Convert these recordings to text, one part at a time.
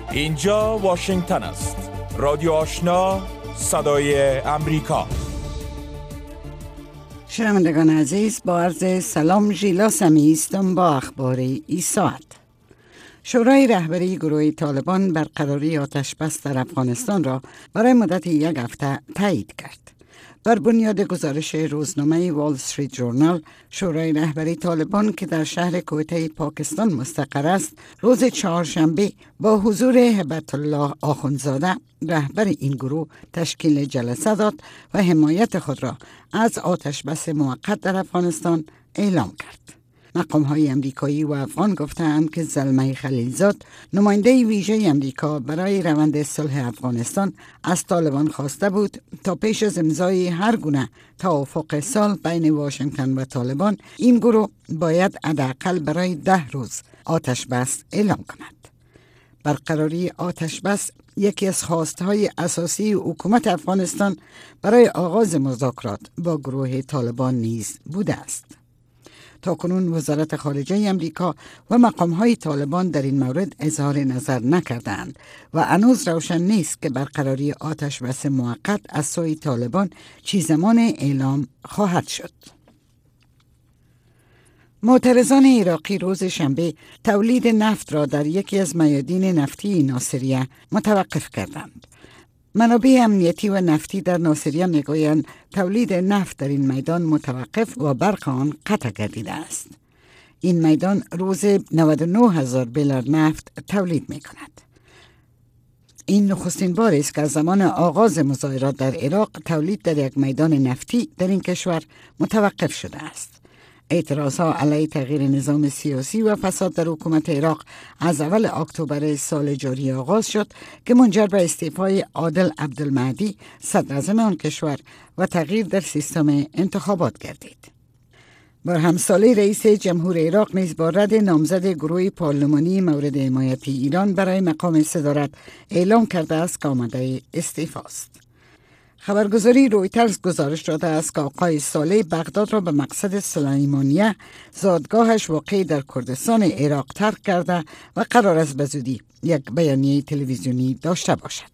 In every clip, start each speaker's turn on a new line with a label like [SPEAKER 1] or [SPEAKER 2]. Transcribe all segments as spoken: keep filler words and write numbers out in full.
[SPEAKER 1] اینجا واشنگتن است. رادیو آشنا، صدای امریکا.
[SPEAKER 2] شنوندگان عزیز، با عرض سلام، ژیلا سمی هستم با اخبار این ساعت. شورای رهبری گروه طالبان برقراری آتش بس در افغانستان را برای مدت یک هفته تایید کرد. بر بنیاد گزارش روزنامه وال استریت جورنال، شورای رهبری طالبان که در شهر کویته پاکستان مستقر است، روز چهارشنبه با حضور هبت الله آخوندزاده رهبر این گروه تشکیل جلسه داد و حمایت خود را از آتش بس موقت در افغانستان اعلام کرد. مقام‌های امریکایی و افغان گفتند که زلمه خلیلزاد، نماینده ویژه امریکا برای روند صلح افغانستان، از طالبان خواسته بود تا پیش از امضای هر گونه توافق صلح بین واشنگتن و طالبان، این گروه باید حداقل برای ده روز آتش بس اعلام کند. برقراری آتش بس یکی از خواستهای اساسی حکومت افغانستان برای آغاز مذاکرات با گروه طالبان نیز بوده است. تاکنون وزارت خارجه امریکا و مقام‌های طالبان در این مورد اظهار نظر نکردند و هنوز روشن نیست که برقراری آتش بس موقت از سوی طالبان چه زمان اعلام خواهد شد. معترضان عراقی روز شنبه تولید نفت را در یکی از میادین نفتی ناصریه متوقف کردند. منابع امنیتی و نفتی در ناصریه میگویند تولید نفت در این میدان متوقف و برق آن قطع گردیده است. این میدان روز نود و نه هزار بیلر نفت تولید می کند. این نخستین بار است که از زمان آغاز مظاهرات در عراق تولید در یک میدان نفتی در این کشور متوقف شده است. اعتراضها علیه تغییر نظام سیاسی و فساد در حکومت عراق از اول اکتبر سال جاری آغاز شد که منجر به استعفای عادل عبدالمهدی صدر اعظم آن کشور و تغییر در سیستم انتخابات گردید. بر همساله رئیس جمهور عراق نیز با رد نامزد گروه پارلمانی مورد حمایت ایران برای مقام صدارت اعلام کرده است که آماده استعفا است. خبرگزاری رویترز گزارش داده است که آقای صالح بغداد را به مقصد سلیمانیه، زادگاهش واقع در کردستان عراق، ترک کرده و قرار است به زودی یک بیانیه تلویزیونی داشته باشد.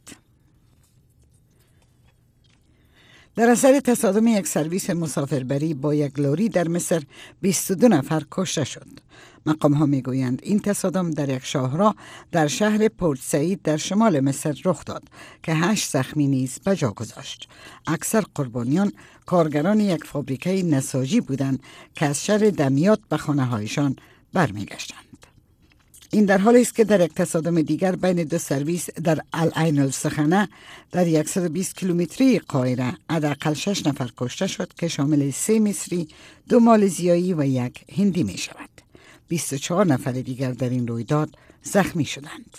[SPEAKER 2] در اثر تصادم یک سرویس مسافربری با یک لاری در مصر بیست و دو نفر کشته شد. مقام ها می گویند این تصادم در یک شاهراه در شهر پورت سعید در شمال مصر رخ داد که هشت زخمی نیز به جا گذاشت. اکثر قربانیان کارگران یک فابریکه نساجی بودند که از شهر دمیات به خانه هایشان برمی گشتند. این در حالی است که در یک تصادم دیگر بین دو سرویس در العین السخنه در صد و بیست کیلومتری قاهره حداقل شش نفر کشته شد که شامل سه مصری، دو مالزیایی و یک هندی می شود. بیست و چهار نفر دیگر در این رویداد زخمی شدند.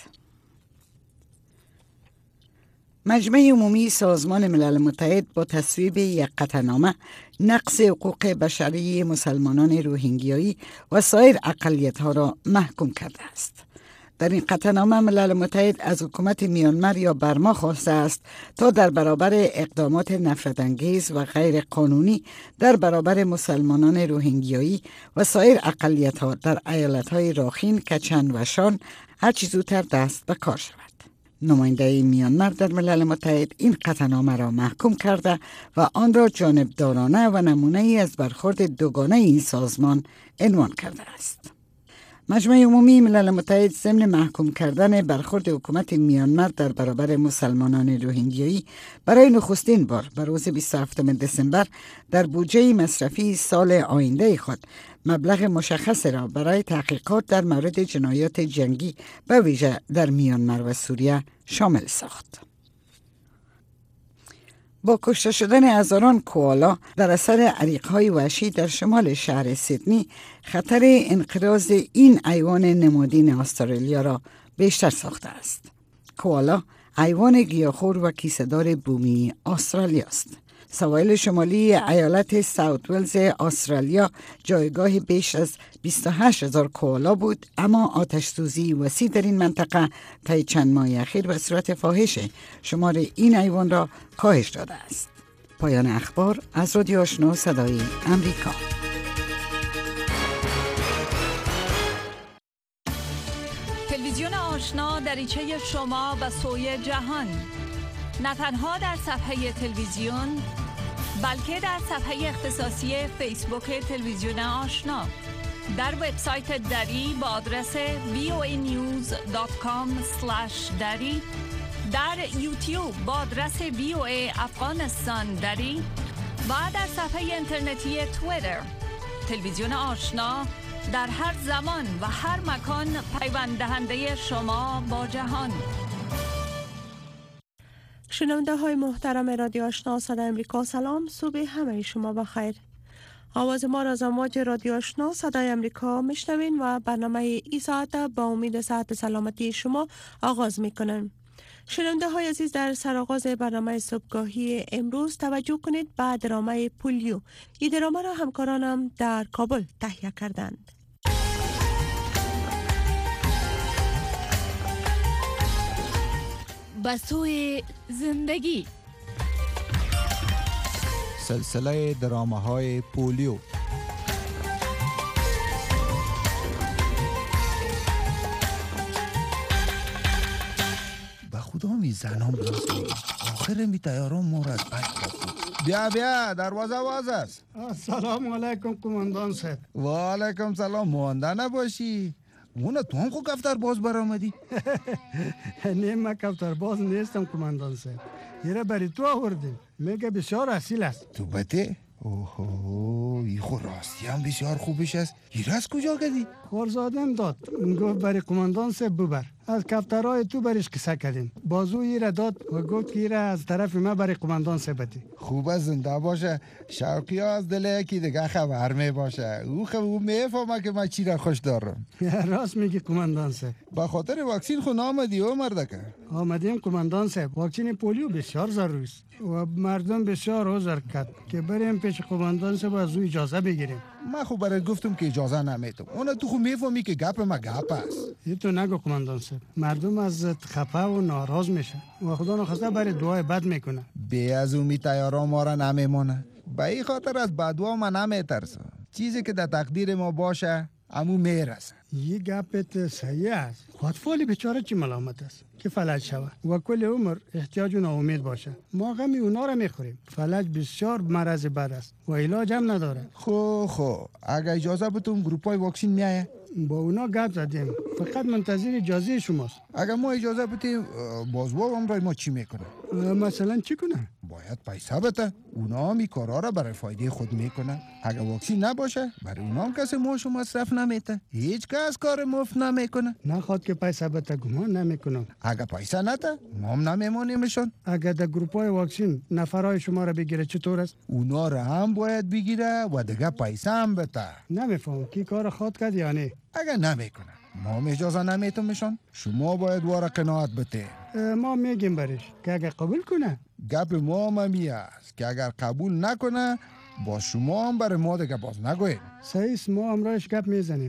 [SPEAKER 2] مجمع عمومی سازمان ملل متحد با تصویب یک قطعنامه نقض حقوق بشری مسلمانان روهینگیایی و سایر اقلیت‌ها را محکوم کرده است. در این قطعنامه ملل متحد از حکومت میانمار یا برما خواسته است تا در برابر اقدامات نفرت‌انگیز و غیر قانونی در برابر مسلمانان روهینگیایی و سایر اقلیت‌ها در ایالت‌های راخین، کچن و شان هرچه زودتر دست به کار شود. نماینده میانمار در ملل متحد این قطعنامه را محکوم کرده و آن را جانبدارانه و نمونه‌ای از برخورد دوگانه این سازمان عنوان کرده است. مجمع عمومی ملل متحد ضمن محکوم کردن برخورد حکومت میانمار در برابر مسلمانان روهینگیایی برای نخستین بار به روز بیست و هفتم دسامبر در بودجه مصرفی سال آینده خود مبلغ مشخص را برای تحقیقات در مورد جنایات جنگی به ویژه در میانمار و سوریه شامل ساخت. با کشته شدن هزاران کوالا در اثر عریق‌های وحشی در شمال شهر سیدنی، خطر انقراض این حیوان نمادین استرالیا را بیشتر ساخته است. کوالا حیوان گیاهخوار و کیسه‌دار بومی استرالیا است. سواحل شمالی ایالت ساوت ولز استرالیا جایگاه بیش از بیست و هشت هزار کوالا بود، اما آتش سوزی وسیع در این منطقه طی چند ماه اخیر به صورت فاحش شمار این حیوان را کاهش داده است. پایان اخبار از رادیو آشنا صدای امریکا.
[SPEAKER 3] تلویزیون آشنا در دریچه شما به سوی جهان، نه تنها در صفحه تلویزیون بلکه در صفحه اختصاصی فیسبوک تلویزیون آشنا، در وبسایت دری با آدرس وی او ای نیوز دات کام اسلش دری، در یوتیوب با آدرس وی او ای افغانستان دری و در صفحه اینترنتی توییتر. تلویزیون آشنا در هر زمان و هر مکان پیوند دهنده شما با جهان.
[SPEAKER 4] شنونده های محترم رادیو آشنا صدای امریکا، سلام، صبح همه شما بخیر. آواز ما را از امواج رادیو آشنا صدای امریکا میشنوین و برنامه ای ساعت با امید صحت سلامتی شما آغاز میکنیم. شنونده های عزیز، در سرآغاز برنامه صبحگاهی امروز توجه کنید به درامه پولیو. این درامه را همکارانم در کابل تهیه کردند.
[SPEAKER 5] به سوی زندگی،
[SPEAKER 6] سلسله درامه های پولیو. به خدا می زنم راست میگه، آخر می تیاران ما را از بک خواهد. بیا بیا، دروازه باز است.
[SPEAKER 7] سلام علیکم کماندان صاحب.
[SPEAKER 6] و علیکم سلام. مانده نباشی. اونه تو هم خود کفتر باز برآمدی؟
[SPEAKER 7] نه، من کفتر باز نیستم کماندان صاحب. یره بری تو آوردیم، میگه بسیار اصیل است.
[SPEAKER 6] تو بته؟ اوهو، ای خو راستی هم بسیار خوبش است. ایره از کجا کردی؟
[SPEAKER 7] خورزادم داد، گفت بری کماندان صاحب ببر. از کفترهای تو برش کسه کردیم. بازو ایره داد و گفت که ایره از طرف ما بری کماندان صاحب بدی.
[SPEAKER 6] خوب زنده باشه. شوقی ها از دل یکی دیگه خبر می باشه. او خب او میفهمه که من چی را خوش دارم.
[SPEAKER 7] راست میگی کماندان صاحب.
[SPEAKER 6] با خاطر واکسین خو نامدی او مردکه؟
[SPEAKER 7] آمدیم کماندان صاحب. واکسین پولیو بسیار ضروری است و مردم بسیار عذر کرد که بریم پیش کماندان صاحب از او اجازه بگیریم.
[SPEAKER 6] من خو برات گفتم که اجازه نمیتم. اون تو خو میفهمی که گپ ما گپ است.
[SPEAKER 7] این تو نگو کماندان صاحب. مردم از خفه و ناراض میشن و خدا نخواسته برای دعای بد میکنه.
[SPEAKER 6] بی از امی تیارا ما را نمیمونه. به این خاطر از بدوا ما نمیترسم. چیزی که در تقدیر ما باشه امو میرسه.
[SPEAKER 7] یه گپت صحیح است. خودفالی بیچاره چی ملامت است که فلج شود و کل عمر احتیاج و ناامید باشه. ما غمی اونا را میخوریم. فلج بسیار مرض بد است و علاج هم نداره.
[SPEAKER 6] خو خو اگه اجازه بتون گروپای واکسین میایه؟
[SPEAKER 7] با اونا گپ زدیم، فقط منتظر اجازه شماست.
[SPEAKER 6] اگه ما اجازه بتیم بازوا امرای ما چی میکنه؟
[SPEAKER 7] مثلا چی کنه؟
[SPEAKER 6] باید پیسه بده. اونا هم این کارا را برای فایده خود میکنن. اگه واکسین نباشه برای اونا هم کسی ماشو مصرف نمیته. هیچ کس کار مفت نمیکنه.
[SPEAKER 7] نخواد که پیسه بده گمان نمیکنن.
[SPEAKER 6] اگه پیسه نده ما هم نمیمونیمشون.
[SPEAKER 7] اگه در گروپای واکسین نفرای شما را بگیره چطور است؟
[SPEAKER 6] اونا را هم باید بگیره و دیگه پیسه هم بده.
[SPEAKER 7] نمیفهم کی کار خود کرد یا نه.
[SPEAKER 6] اگه نمیکنه ما هم اجازه نمیتونمشون. شما باید وارا قناعت بده.
[SPEAKER 7] ما میگیم برش که اگه قبول کنه.
[SPEAKER 6] گپ ما هم همی است که اگر قبول نکنه با شما هم برای ما دیگه باز نگوید.
[SPEAKER 7] صحیح، ما هم رایش گپ میزنیم.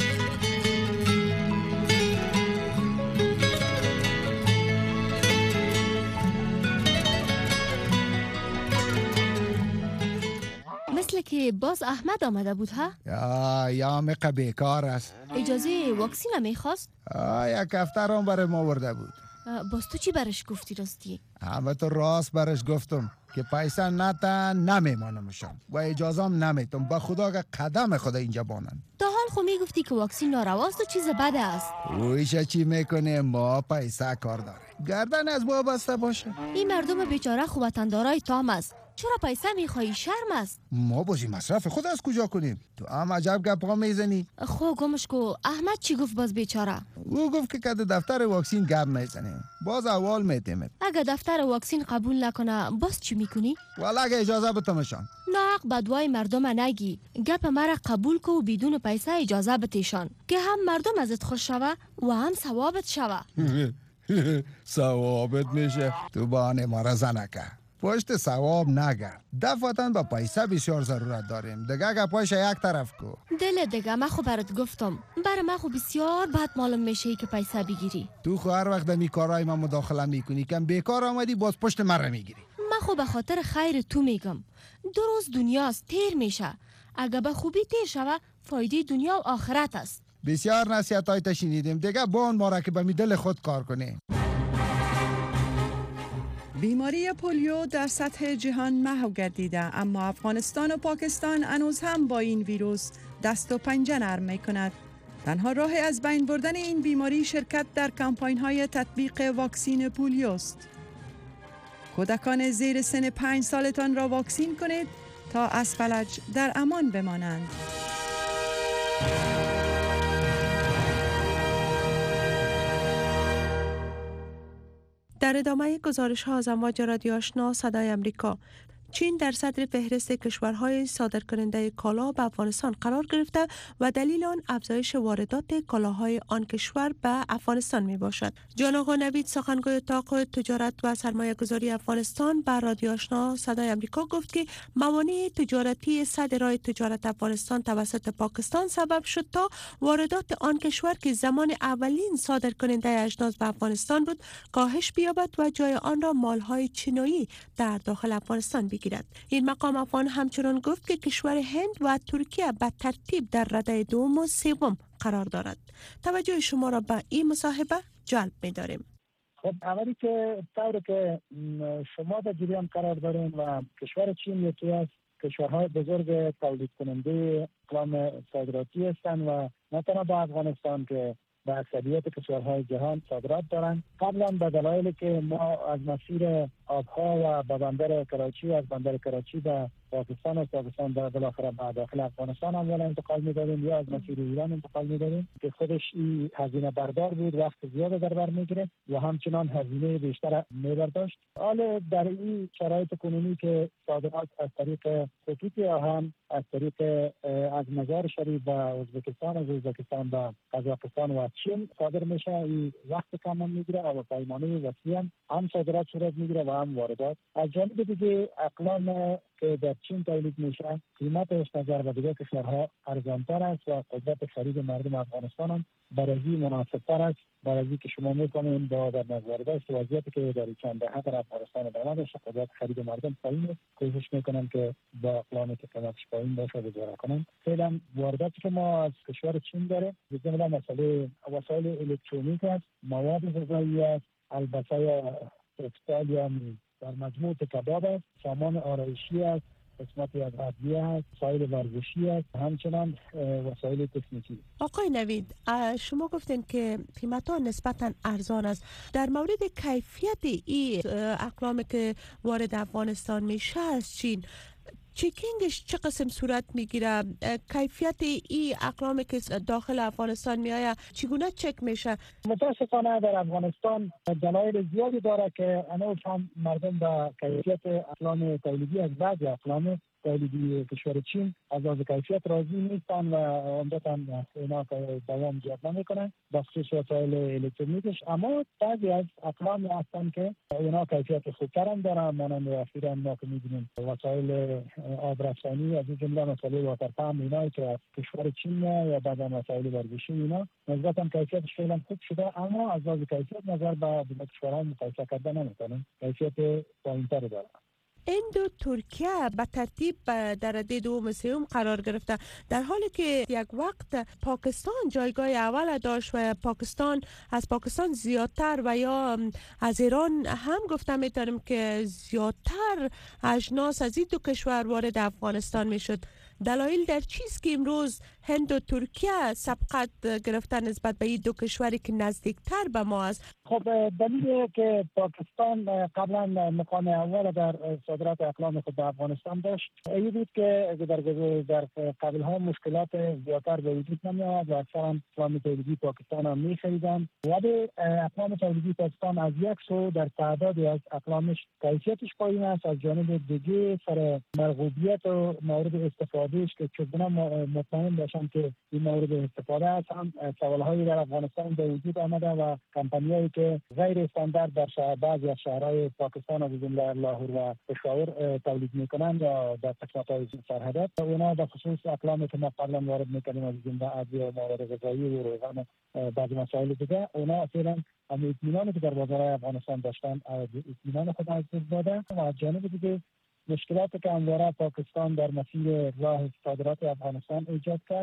[SPEAKER 5] مثل که باز احمد آمده بود ها؟
[SPEAKER 6] یا یا مقه بیکار است.
[SPEAKER 5] اجازه واکسین هم میخواست؟
[SPEAKER 6] یک هفته هم برای ما ورده بود.
[SPEAKER 5] باز تو چی برش گفتی راستی؟
[SPEAKER 6] همه تو راست برش گفتم که پیسه نتا نمیمانمشون و اجازه هم نمیتم. با خدا که قدم خدا اینجا بانن.
[SPEAKER 5] تا حال خو میگفتی که واکسین نارواست و چیز بده است.
[SPEAKER 6] اویشه چی میکنه؟ ما پیسه کار داره. گردن از ما بسته باشه.
[SPEAKER 5] این مردم بیچاره خو وطندارای تام است. چرا پیسه میخوایی؟ شرم است.
[SPEAKER 6] ما بازی مصرف خود از کجا کنیم؟ تو هم عجب گپا میزنی.
[SPEAKER 5] خو گمش کو. احمد چی گفت باز بیچاره؟
[SPEAKER 6] او گفت که کد دفتر واکسین گپ میزنیم. باز اول میتیمت.
[SPEAKER 5] اگه دفتر واکسین قبول نکنه باز چی میکنی؟
[SPEAKER 6] والا اگه اجازه بتمشان.
[SPEAKER 5] نه حق بدوای مردم نگی. گپ مرا قبول کو و بدون پیسه اجازه بتیشان که هم مردم ازت خوش شوه و هم ثوابت شوه.
[SPEAKER 6] ثوابت میشه. تو بانه ما را زنکه. پشت ثواب نگرد. دفعتاً با پیسه بسیار ضرورت داریم. دیگه گپایش یک طرف کو.
[SPEAKER 5] دل دیگه من خو برات گفتم. برای من خو بسیار بد معلوم میشه که پیسه بگیری.
[SPEAKER 6] تو خو هر وقت دمی کارهای من مداخله میکنی. کم بیکار آمدی باز پشت من را میگیری.
[SPEAKER 5] من خو به خاطر خیر تو میگم. دو روز دنیاست تیر میشه. اگه به خوبی تیر شوه فایده دنیا و آخرت است.
[SPEAKER 6] بسیار نصیحت های شنیدیم دیگه، با اون ما را که به می دل خود کار کنه.
[SPEAKER 4] بیماری پولیو در سطح جهان محو گردیده، اما افغانستان و پاکستان هنوز هم با این ویروس دست و پنجه نرم می کند. تنها راه از بین بردن این بیماری شرکت در کمپاین های تطبیق واکسین پولیو است. کودکان زیر سن پنج سالتان را واکسین کنید تا از فلج در امان بمانند. در ادامه گزارش ها از امواج رادیو آشنا صدای امریکا، چین در صدر فهرست کشورهای صادرکننده کالا به افغانستان قرار گرفته و دلیل آن افزایش واردات کالاهای آن کشور به افغانستان می باشد. جان آقا نوید، سخنگوی اتاق تجارت و سرمایه گذاری افغانستان، به رادیو آشنا صدای امریکا گفت که موانع تجارتی صدر راه تجارت افغانستان توسط پاکستان سبب شد تا واردات آن کشور که زمان اولین صادرکننده اجناس به افغانستان بود کاهش بیابد و جای آن را مالهای چینایی در داخل افغانستان بگیرد. این مقام افغان همچنان گفت که کشور هند و ترکیه به ترتیب در رده دوم و سوم قرار دارد. توجه شما را به این مصاحبه جلب می داریم.
[SPEAKER 8] خب اولی که طوری که شما در جریان قرار دارین و کشور چین یکی از کشورهای بزرگ تولید کننده اقلام صادراتی هستند و نه تنها به افغانستان که به اکثریت کشورهای جهان صادرات دارند. قبلا به دلایلی که ما از مسیر آبها و به بندر کراچی و از بندر کراچی به پاکستان و پاکستان به بالاخره به داخل افغانستان هم انتقال می‌دادیم یا از مسیر ایران انتقال می‌دادیم که خودش این هزینه بردار بود، وقت زیاد در بر می‌گرفت و همچنان هزینه بیشتر می‌برداشت. حالا در این شرایط کنونی که صادرات از طریق خطوط آهن، از طریق از مزار شریف به ازبکستان، از ازبکستان به قزاقستان و چین صادر میشه، این وقت کم میگیره و پیمانه وسیع هم صادرات صورت میگیره و هم واردات. از جانب دیگه اقلام که در چین تولید میشه قیمتش نظر به دیگر کشورها ارزانتر است و قدرت خرید مردم افغانستان هم برای مناسبتر است. برای که شما میکنین با در نظر داشت وضعیتی که در چند دهه در افغانستان ادامه داشته، قدرت خرید مردم پایین است. کوشش میکنن که با اقلامی که قیمتش پایین باشه گذاره کنن. فعلا وارداتی که ما از کشور چین داره به جمله مسئله وسایل الکترونیک است، مواد غذایی است، البته تکستایل یا در مجموع کباب است، سامان آرایشی است، قسمتی از ادویه است، وسایل ورزشی است، همچنان وسایل تکنیکی.
[SPEAKER 4] آقای نوید، شما گفتین که قیمت‌ها نسبتاً ارزان است. در مورد کیفیت این اقلامی که وارد افغانستان میشه از چین، چکینگش چه قسم صورت میگیره؟ کیفیت این اقلامی که داخل افغانستان میآید چگونه چک میشه؟
[SPEAKER 8] متاسفانه در افغانستان دلایل زیادی داره که هنوز هم مردم به کیفیت اقلام تولیدی از بعضی اقلام تولیدی کشور چین از از کیفیت راضی نیستن و عمدتاً اینا دوام زیاد نمیکنن بخصوص وسایل الکترونیکش. اما بعضی از اقلام هستن که اینا کیفیت خوبتر هم دارن، مانند اخیراً ما که می‌بینیم وسایل آبرسانی از جمله مسئله واتر پمپ اینا که از کشور چین یا بعضا وسایل ورزشی اینا نسبتاً کیفیتش خیلی خوب شده، اما از از کیفیت نظر به دیگر کشورها مقایسه کردن نمی‌کنن، کیفیت پایین‌تر دارن.
[SPEAKER 4] هند و ترکیه به ترتیب در رده دوم سوم قرار گرفته، در حالی که یک وقت پاکستان جایگاه اول داشت و پاکستان از پاکستان زیادتر و یا از ایران هم گفته میتونیم که زیادتر اجناس از این دو کشور وارد افغانستان میشد. دلایل در چیست که امروز هند و ترکیه سبقت گرفتن نسبت به این دو کشوری که نزدیکتر به ما است؟
[SPEAKER 8] خب دلیلی که پاکستان قبلا مقام اول در صادرات اقلام خود به افغانستان داشت این بود که در در قبل ها مشکلات زیادتر به وجود نمی آمد و اکثرا اقلام تولیدی پاکستان هم می خریدند، ولی اقلام تولیدی پاکستان از یک سو در تعدادی از اقلامش کیفیتش پایین است، از جانب دیگه سر مرغوبیت و مورد استفادهش که چگونه مطمئن باشن که این مورد استفاده است هم سوالهایی در افغانستان به وجود آمده و کمپانیایی که غیر استاندارد در شهر بعضی از شهرهای پاکستان و جمله لاهور و پشاور تولید میکنند یا در قسمت‌های سرحدات، اونا به خصوص اقلامی که ما قبلا وارد میکنیم از جمله ادویه و مواد غذایی و روغن بعضی مسائل دیگه، اونا اصلا هم اطمینانی که در بازارهای افغانستان داشتن اطمینان خود از دست داده و از جانب دیگه مشکلاتی که همواره پاکستان در مسیر راه صادرات افغانستان ایجاد کرد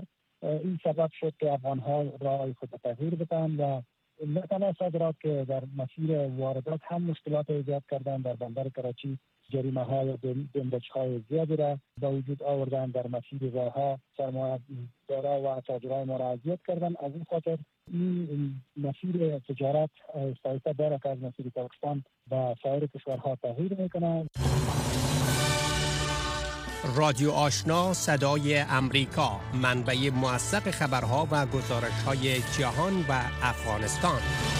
[SPEAKER 8] این سبب شد که افغان‌ها راه خود تغییر بدن و نه تنها صادرات که در مسیر واردات هم مشکلات ایجاد کردن. در بندر کراچی جریمه های دمبچ های زیادی را به وجود آوردن، در مسیر راه ها سرمایه دارا و تاجرای ما را اذیت کردن. از این خاطر این مسیر تجارت سایسته داره که از مسیر پاکستان و سایر کشورها تغییر میکنه.
[SPEAKER 9] رادیو آشنا صدای امریکا، منبع موثق خبرها و گزارش‌های جهان و افغانستان.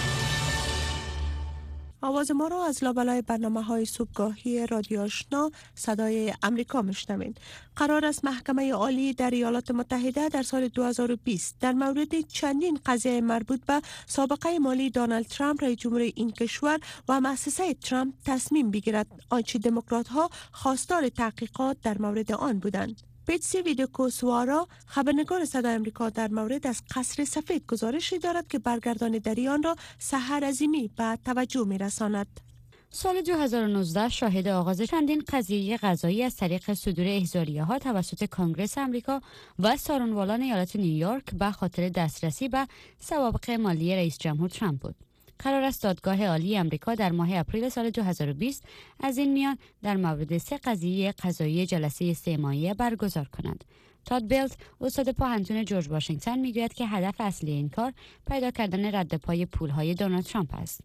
[SPEAKER 4] آواز ما را از لابلای برنامه‌های صبحگاهی رادیو آشنا صدای امریکا میشنوید. قرار است محکمه عالی در ایالات متحده در سال دو هزار و بیست در مورد چندین قضیه مربوط به سابقه مالی دونالد ترامپ رئیس جمهور این کشور و مؤسسه ترامپ تصمیم بگیرد، آنچه دموکرات‌ها خواستار تحقیقات در مورد آن بودند. پیتسی ویدکوسوارا، خبرنگار صدای امریکا، در مورد از قصر سفید گزارشی دارد که برگردان در آن را سحر عظیمی به توجه می‌رساند.
[SPEAKER 10] سال دو هزار و نوزده شاهد آغاز چندین قضیه قضایی از طریق صدور احضاریه‌ها توسط کنگره آمریکا و سارنوالان ایالت نیویورک به خاطر دسترسی به سوابق مالی رئیس جمهور ترامپ بود. قرار است دادگاه عالی آمریکا در ماه اپریل سال دو هزار و بیست از این میان در مورد سه قضیه قضایی جلسه سه‌ماهه برگزار کند. تاد بیلت، استاد پاهنتون جورج واشنگتن، میگوید که هدف اصلی این کار پیدا کردن رد پای پول‌های دونالد ترامپ است.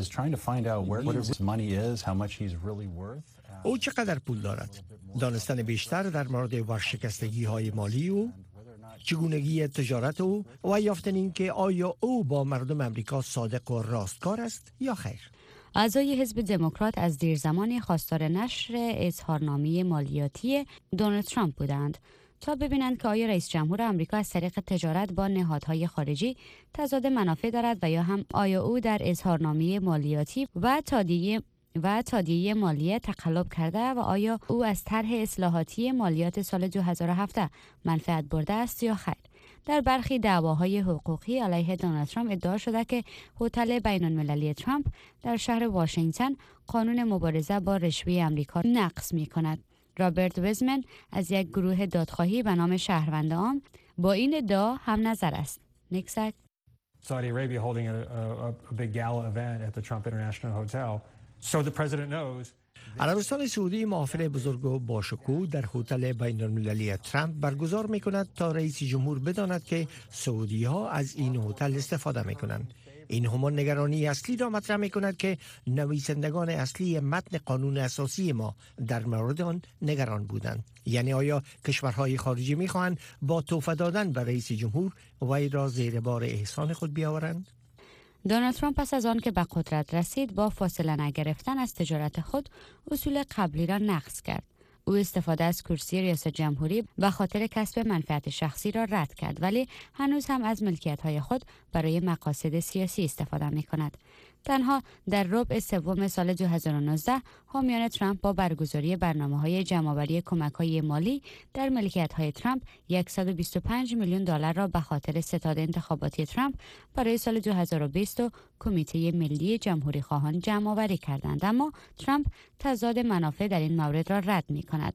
[SPEAKER 9] او چقدر پول دارد؟ دانستن بیشتر در مورد ورشکستگی‌های مالی او، چگونگی تجارت او و یافتن این که آیا او با مردم امریکا صادق و راستکار است یا خیر.
[SPEAKER 10] اعضای حزب دموکرات از دیر زمانی خواستار نشر اظهارنامه مالیاتی دونالد ترامپ بودند تا ببینند که آیا رئیس جمهور آمریکا از طریق تجارت با نهادهای خارجی تضاد منافع دارد و یا هم آیا او در اظهارنامه مالیاتی و تادیه و تادیه مالیه تقلب کرده و آیا او از طرح اصلاحاتی مالیات سال دو هزار و هفت منفعت برده است یا خیر. در برخی دعواهای حقوقی علیه دونالد ترامپ ادعا شده که هتل بین‌المللی ترامپ در شهر واشنگتن قانون مبارزه با رشوه آمریکا نقض می‌کند. رابرت ویزمن از یک گروه دادخواهی به نام شهروند عام با این ادعا هم نظر است. نیکسک
[SPEAKER 11] Saudi Arabia holding a, a, a big gala event at the Trump International Hotel. So the president knows.
[SPEAKER 9] عربستان سعودی محافل بزرگ و باشکوه در هتل بین‌المللی ترامپ برگزار می‌کند تا رئیس جمهور بداند که سعودی‌ها از این هتل استفاده می‌کنند. این همان نگرانی اصلی را مطرح می‌کند که نویسندگان اصلی متن قانون اساسی ما در مورد آن نگران بودند. یعنی آیا کشورهای خارجی می‌خواهند با تحفه دادن به رئیس جمهور وی را زیر بار احسان خود بیاورند؟
[SPEAKER 10] دونالد ترامپ پس از آن که به قدرت رسید با فاصله نگرفتن از تجارت خود اصول قبلی را نقض کرد. او استفاده از کرسی ریاست جمهوری به خاطر کسب منفعت شخصی را رد کرد، ولی هنوز هم از ملکیت‌های خود برای مقاصد سیاسی استفاده می‌کند. تنها در ربع سوم سال دو هزار و نوزده حامیان ترامپ با برگزاری برنامه‌های جمع‌آوری کمک‌های مالی در ملکیت‌های ترامپ صد و بیست و پنج میلیون دلار را به خاطر ستاد انتخاباتی ترامپ برای سال دو هزار و بیست و کمیته ملی جمهوری خواهان جمع‌آوری کردند، اما ترامپ تضاد منافع در این مورد را رد می‌کند.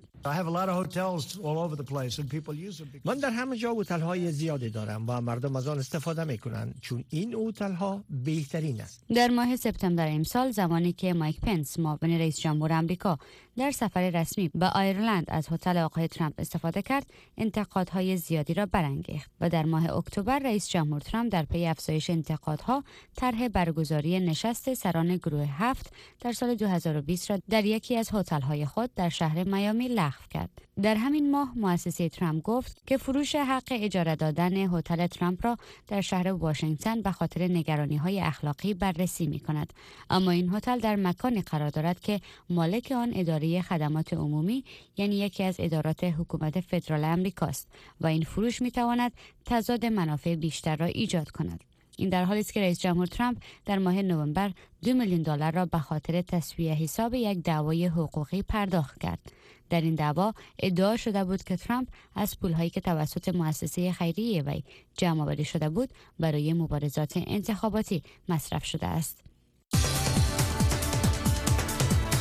[SPEAKER 9] من در همه جا هتل‌های زیادی دارم و مردم از آن استفاده می‌کنند چون این هتل‌ها بهترین است.
[SPEAKER 10] در ماه سپتامبر امسال زمانی که مایک پنس معاون رئیس جمهور آمریکا در سفر رسمی به آیرلند از هتل آقای ترامپ استفاده کرد، انتقادهای زیادی را برانگیخت و در ماه اکتبر رئیس جمهور ترامپ در پی افزایش انتقادها طرح برگزاری نشست سران گروه هفت در سال دو هزار و بیست را در یکی از هتل‌های خود در شهر میامی لغو کرد. در همین ماه مؤسسه ترامپ گفت که فروش حق اجاره دادن هتل ترامپ را در شهر واشنگتن به خاطر نگرانی‌های اخلاقی بررسی می‌کند، اما این هتل در مکانی قرار دارد که مالک آن اداره خدمات عمومی یعنی یکی از ادارات حکومت فدرال آمریکاست و این فروش می‌تواند تضاد منافع بیشتر را ایجاد کند. این در حالی است که رئیس جمهور ترامپ در ماه نوامبر دو میلیون دلار را به خاطر تسویه حساب یک دعوای حقوقی پرداخت کرد. در این دعوا ادعا شده بود که ترامپ از پول‌هایی که توسط مؤسسه خیریه وی جمع‌آوری شده بود برای مبارزات انتخاباتی مصرف شده است.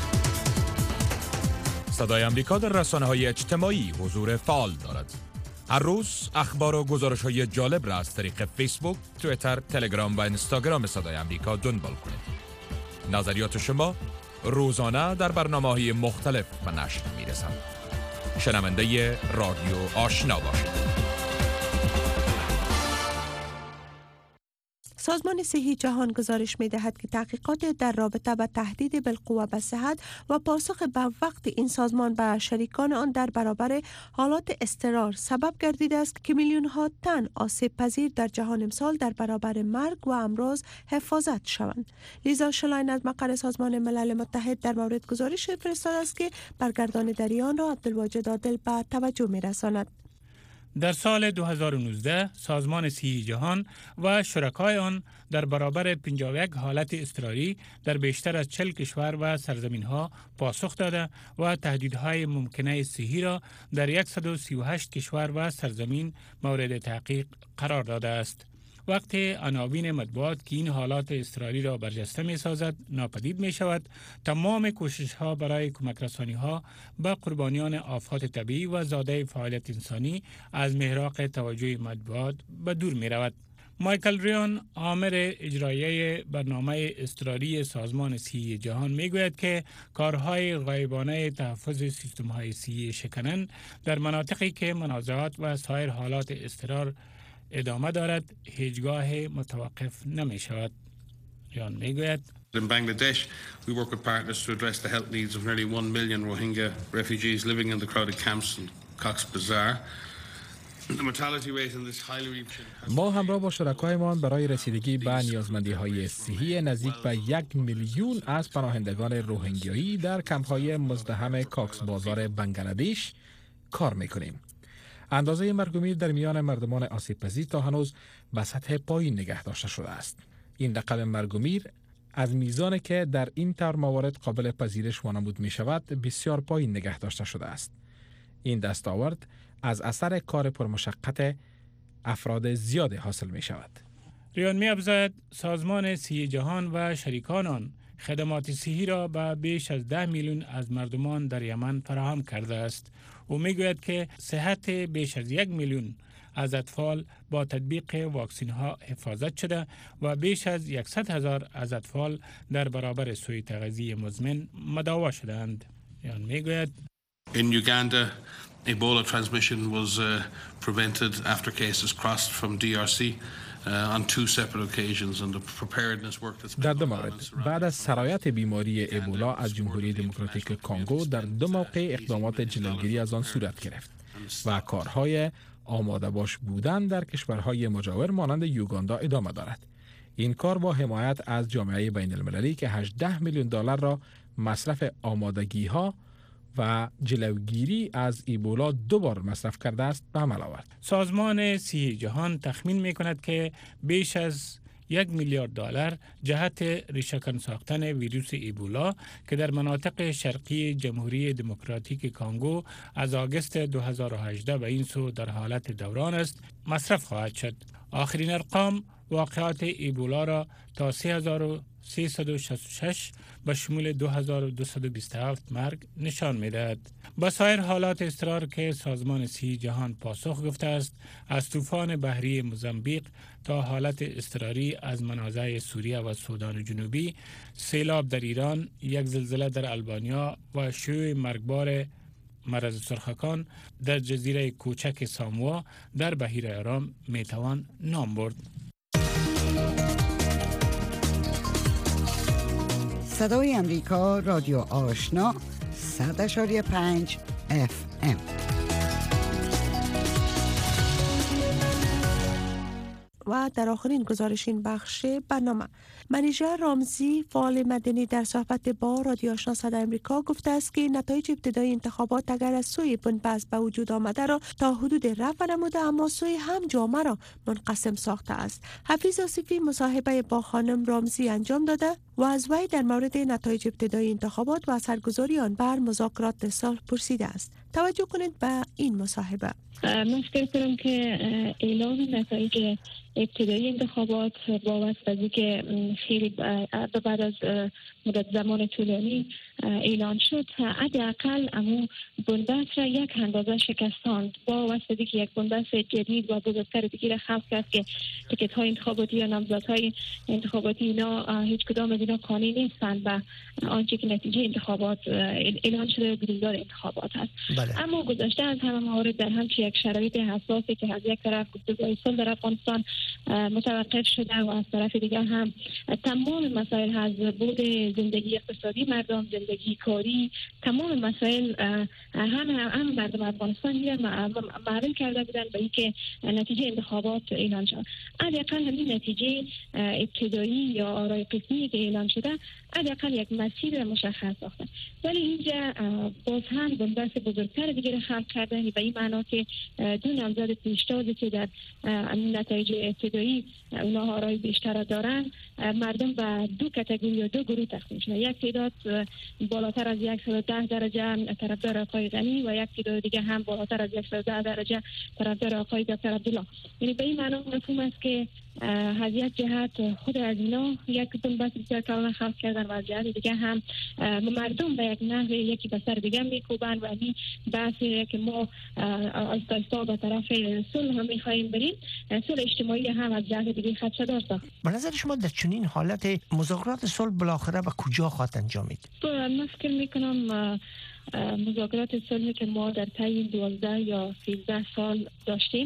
[SPEAKER 1] صدای امریکا در رسانه‌های اجتماعی حضور فعال دارد. هر روز اخبار و گزارش‌های جالب را از طریق فیسبوک، توییتر، تلگرام و اینستاگرام صدای آمریکا دنبال کنید. نظریات شما روزانه در برنامه‌های مختلف به نشر می‌رسند. شنونده رادیو آشنا باشید.
[SPEAKER 4] سازمان صحی جهان گزارش می دهد که تحقیقات در رابطه با تهدید بالقوه به صحت و پاسخ به وقت این سازمان به شریکان آن در برابر حالات اضطرار سبب گردیده است که میلیون ها تن آسیب پذیر در جهان امسال در برابر مرگ و امراض حفاظت شوند. لیزا شلاین از مقر سازمان ملل متحد در مورد گزارش فرستاده است که برگردان دریان را عبدالواجد عادل به توجه می رساند.
[SPEAKER 12] در سال دو هزار و نوزده سازمان صحی جهان و شرکای آن در برابر پنجاه و یک حالت اضطراری در بیشتر از چهل کشور و سرزمین‌ها پاسخ داده و تهدیدهای ممکنه صحی را در صد و سی و هشت کشور و سرزمین مورد تحقیق قرار داده است. وقتی عناوین مطبوعات که این حالات اضطراری را برجسته می سازد ناپدید می شود، تمام کوشش ها برای کمک رسانی ها به قربانیان آفات طبیعی و زاده فعالیت انسانی از محراق توجه مطبوعات به دور می رود. مایکل ریان، آمر اجرایی برنامه اضطراری سازمان صحی جهان می گوید که کارهای غایبانه تحفظ سیستم های صحی شکنن در مناطقی که منازعات و سایر حالات اضطرار ادامه دارد هیچگاه متوقف نمی شود. ریان می گوید
[SPEAKER 13] In Bangladesh, we work with partners to address the health needs of nearly one million Rohingya refugees living in the crowded camps in Cox's Bazar. The mortality rate in this highly
[SPEAKER 14] ما همراه با شرکایمان برای رسیدگی به نیازمندی‌های صحی نزدیک به یک میلیون از پناهندگان روهینگیایی در کمپ‌های مزدحم کاکس بازار بنگلادش کار می‌کنیم. اندازه مرگ و میر در میان مردمان آسیب پذیر تا هنوز به سطح پایین نگه داشته شده است. این رقم مرگ و میر از میزانی که در این طور موارد قابل پذیرش وانمود می شود بسیار پایین نگه داشته شده است. این دستاورد از اثر کار پرمشقت افراد زیاد حاصل می شود.
[SPEAKER 12] ریان می افزاید سازمان صحی جهان و شریکان آن خدمات صحی را به بیش از ده میلیون از مردمان در یمن فراهم کرده است. او می گوید که صحت بیش از یک میلیون از اطفال با تطبیق واکسین ها حفاظت شده و بیش از صد هزار از اطفال در برابر سوء تغذیه مزمن مداوا شدند. یعنی می گوید
[SPEAKER 13] In Uganda, Ebola transmission was uh, prevented after cases crossed from D R C.
[SPEAKER 14] در دو مورد بعد از سرایت بیماری ابولا از جمهوری دموکراتیک کانگو در دو موقع اقدامات جلوگیری از آن صورت گرفت و کارهای آماده باش بودن در کشورهای مجاور مانند یوگاندا ادامه دارد. این کار با حمایت از جامعه بین المللی که هجده میلیون دلار را مصرف آمادگی ها و جلوگیری از ایبولا دو بار مصرف کرده است به عمل آورد.
[SPEAKER 12] سازمان صحی جهان تخمین می کند که بیش از یک میلیارد دلار جهت ریشه‌کن ساختن ویروس ایبولا که در مناطق شرقی جمهوری دموکراتیک کانگو از آگوست دو هزار و هجده به این سو در حالت دوران است مصرف خواهد شد. آخرین ارقام واقعات ایبولا را تا سه هزار و سیصد و شصت و شش به شمول دو هزار و دویست و بیست و هفت مرگ نشان می‌دهد. با سایر حالات اضطرار که سازمان صحی جهان پاسخ گفته است، از طوفان بحری موزامبیق تا حالت اضطراری از منازع سوریه و سودان جنوبی، سیلاب در ایران، یک زلزله در آلبانیا و شیوع مرگبار مرض سرخکان در جزیره کوچک ساموا در بحیره آرام میتوان نام برد.
[SPEAKER 2] صدای امریکا رادیو آشنا صد اشاری پنج اف ام.
[SPEAKER 4] و در آخرین گزارش این بخش برنامه، منیژه رامزی فعال مدنی در صحبت با رادیو آشنا صدای امریکا گفته است که نتایج ابتدایی انتخابات اگر از سوی بنبست به وجود آمده را تا حدود رفع نموده، اما سوی هم جامعه را منقسم ساخته است. حفیظ آصفی مصاحبه با خانم رامزی انجام داده و از وی در مورد نتایج ابتدایی انتخابات و اثرگذاری آن بر مذاکرات صلح پرسیده است. توجه کنید به این مصاحبه.
[SPEAKER 15] من فکر کنم که اعلام نتایج ابتدایی انتخابات با واسطه که خیلی بعد از مدت زمان طولانی اعلان شد، حداقل امو بنبست را یک اندازه شکستاند با واسطه که یک بنبست جدید و بزرگتر دیگه خلق کرد که تیکت های انتخاباتی یا نامزدهای انتخاباتی اینا هیچ کدام از اینا قانونی نیستند و آنچه که نتیجه انتخابات اعلان شده گریزدار انتخابات هست. بله. اما گذشته از همه موارد در همچین یک شرایط حساسی که از یک طرف گفتگوهای صلح در افغانستان متوقف شده و از طرف دیگر هم تمام مسائل از بود زندگی اقتصادی مردم، زندگی کاری، تمام مسائل هم هم مردم افغانستان میره معلوم کرده بودن به اینکه نتیجه انتخابات اعلان شد. حداقل همین نتیجه ابتدایی یا آرای قسمی که اعلان شده حداقل یک مسیر مشخص ساخته، ولی اینجا باز هم بنبست بزرگتر دیگه خلق کردن به این معنا که دو نامزد پیشتازی که در نتایج ابتدایی اونها آرای بیشتر دارن، مردم به دو کاتگوری یا دو گروه تقسیم شدن. یک تعداد بالاتر از صد و ده درجه طرفدار آقای غنی و یک تعداد دیگه هم بالاتر از صد و ده درجه طرفدار آقای دکتر عبدالله. یعنی به این معنا مفهوم است که از یک جهت خود از اینا یک بنبست بسیار کلان خلق کردن و از جهت دیگه هم مردم به یک نحو یکی به سر دیگه میکوبن و این بحثی که ما آیستا آیستا به طرف صلح هم میخواییم بریم، صلح اجتماعی هم از جهت دیگه خدشه‌دار ساخت.
[SPEAKER 9] به نظر شما در چنین حالت مذاکرات صلح بالاخره به کجا خواهد انجامید؟
[SPEAKER 15] من فکر میکنم مذاکرات صلحی که ما در طی دوازده یا سیزده سال داشتیم،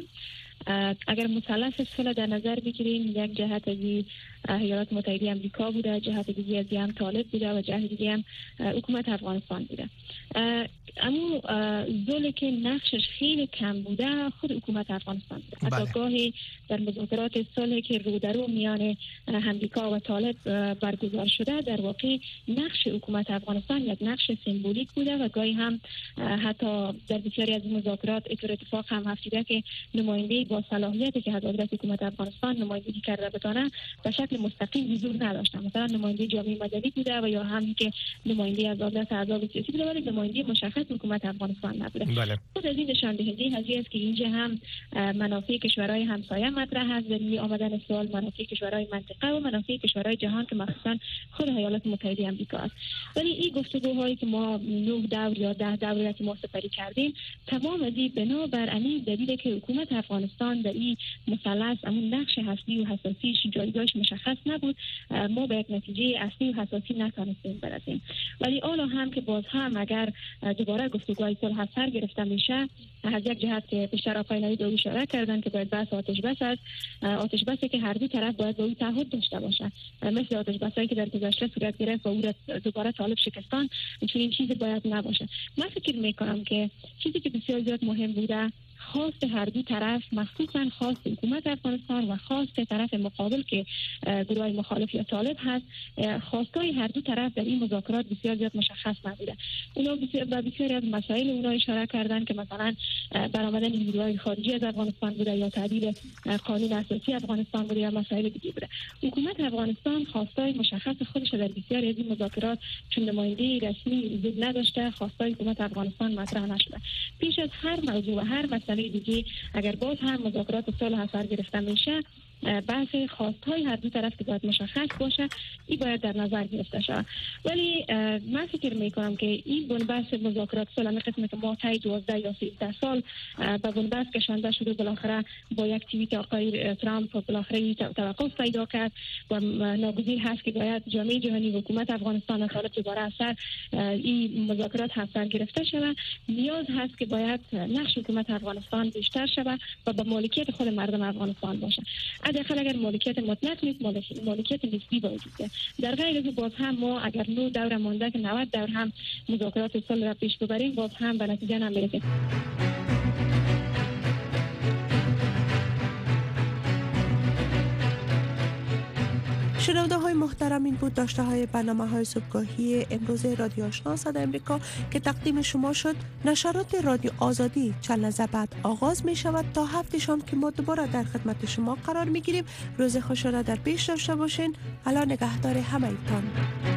[SPEAKER 15] اگر مثلث صلح در نظر بگیریم، یک جهت از ایالات متحده آمریکا بوده، جهت دیگه از هم طالب بوده و جهت دیگه هم حکومت افغانستان بوده. اما ظلمی که نقشش خیلی کم بوده خود حکومت افغانستان بوده. حتی گاهی در مذاکرات صلحی که رو در رو میان آمریکا و طالب برگزار شده، در واقع نقش حکومت افغانستان یک نقش سمبولیک بوده و گاهی هم حتی در بسیاری از مذاکرات اتفاق اتفاق هم افتیده که نماینده با صلاحیتی که حضرت حکومت افغانستان نمایندگی کرده بتونه به شکل مستقیم حضور نداشتن. مثلا نماینده جامعه مدنی بوده و یا همین که نماینده از دولت اعضای سیاسی بوده ولی نماینده مشخص حکومت افغانستان نبوده. بله. خود از این نشان دهنده هزینه است که اینجا هم منافع کشورهای همسایه مطرح است، در آمدن سوال منافع کشورهای منطقه و منافع کشورهای جهان که مخصوصا خود ایالات متحده آمریکا است. ولی این گفتگوهایی که ما نه دور یا ده دوره که ما سپری کردیم، تمام از این بنا بر این دلیل که حکومت افغانستان در این مثلث همون نقش اصلی و حساسیش جایگاهش مشخص نبود، ما به یک نتیجه اصلی و حساسی نتونستیم برسیم. ولی حالا هم که باز هم اگر دوباره گفتگوهای صلح سر گرفته میشه، از یک جهت که بیشتر آقای نوید اشاره کردن که باید بحث آتش بس است، آتش بسی که هر دو طرف باید با او تعهد داشته باشه، مثل آتش بسایی که در گذشته صورت گرفت و او را دوباره طالب شکستان، چون این چیزی باید نباشه. من فکر میکنم که چیزی که بسیار زیاد مهم بوده خواست هر دو طرف، مخصوصا خواست حکومت افغانستان و خواست طرف مقابل که گروه مخالف یا طالب هست، خواستای هر دو طرف در این مذاکرات بسیار زیاد مشخص نبوده. اونا بسیار به بسیاری از مسائل اونا اشاره کردن که مثلا برآمدن نیروهای خارجی از افغانستان بوده یا تعدیل قانون اساسی افغانستان بوده یا مسائل دیگه بوده. حکومت افغانستان خواستای مشخص خودش در بسیاری از این مذاکرات چون نماینده رسمی وجود نداشته، خواستای حکومت افغانستان مطرح نشده. پیش از هر موضوع و هر مسئله دیگه اگر باز هم مذاکرات صلح سر گرفته میشه، بحث خواستهای هر دو طرف که باید مشخص باشه، این باید در نظر گرفته شود. ولی من فکر میکنم که این بنبست مذاکرات صلح قسمی که ما طی دوازده یا سیزده سال به بنبست کشانده شده، بالاخره با یک توییت آقای ترامپ بالاخره توقف پیدا کرد و ناگزیر هست که باید جامعه جهانی و حکومت افغانستان و طالب دوباره از سر این مذاکرات سر گرفته شود. نیاز هست که باید نقش حکومت افغانستان بیشتر شود و به مالکیت خود مردم افغانستان باشه. حداقل اگر مالکیت مطلق نیست، مالکیت نسبی باید باشه. در غیر از باز هم ما اگر نو دور مانده که نود دور هم مذاکرات صلح را پیش ببریم، باز هم به نتیجه نمیرسیم.
[SPEAKER 4] شنونده های محترم، این بود داشته های برنامه های صبحگاهی امروز رادیو آشنا صدای امریکا که تقدیم شما شد. نشرات رادیو آزادی چند لحظه بعد آغاز می شود. تا هفته شام که ما دوباره در خدمت شما قرار می گیریم. روز خوش را در پیش داشته باشین. الله نگهدار همه ایتان.